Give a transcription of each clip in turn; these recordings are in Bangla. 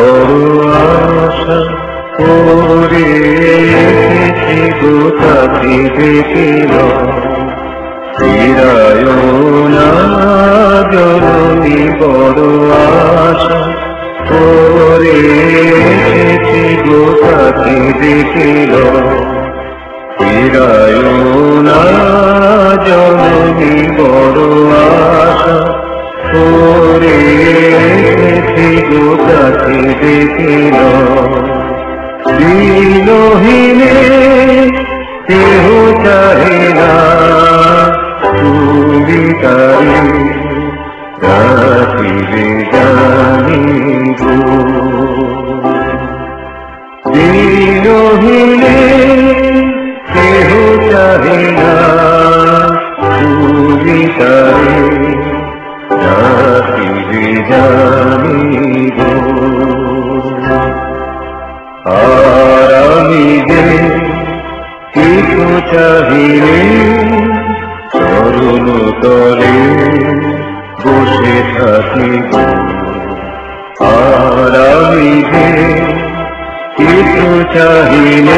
বড় আশা করে এসেছি গো তাকে দেখিল ফিরায় না জননী বড় আশা করে এসেছি গো তাকে দেখিল ফিরায় না জননী বড় আশা করে এসেছি গো তাকে দেখিল দিনহীনে কেহ চাহে না তুমি তারে রাখিলে জানি গো দিনহীনে কেহ চাহে না তুমি তারে রাখিলে জানি গো আর আমি যে কিছু চাহিলে চরণ তলে বসে থাকিব আর আমি যে কিছু চাহিলে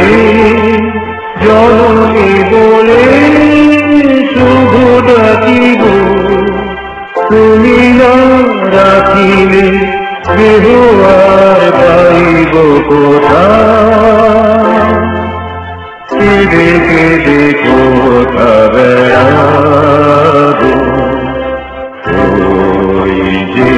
জননী বলে শুধু ডাকিব তুমি না রাখিলে কেহ আর পাইব কোথায় কেঁদে কেঁদে কোথা বেড়াবো ওই যে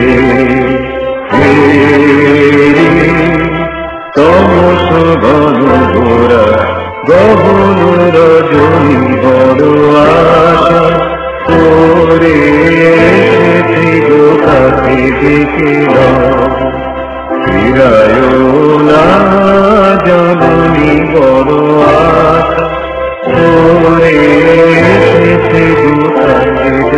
তমস ঘন ঘোরা গহন রজনী বড় আশা করে এসেছি গো তাকে দেখিল ফিরায় না জননী বড় আশা করে এসেছি গো তাকে